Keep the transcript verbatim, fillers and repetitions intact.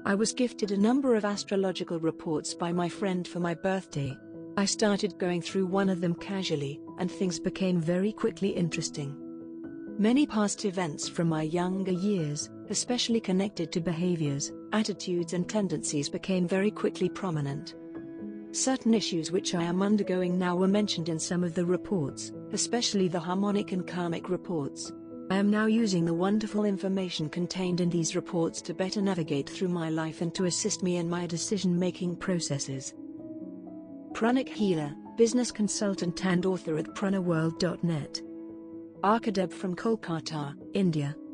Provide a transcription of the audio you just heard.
I was gifted a number of astrological reports by my friend for my birthday. I started going through one of them casually, and things became very quickly interesting. Many past events from my younger years, especially connected to behaviors, attitudes and tendencies, became very quickly prominent. Certain issues which I am undergoing now were mentioned in some of the reports, especially the harmonic and karmic reports. I am now using the wonderful information contained in these reports to better navigate through my life and to assist me in my decision-making processes. Pranic Healer, business consultant and author at prana world dot net. Arkadeb from Kolkata, India.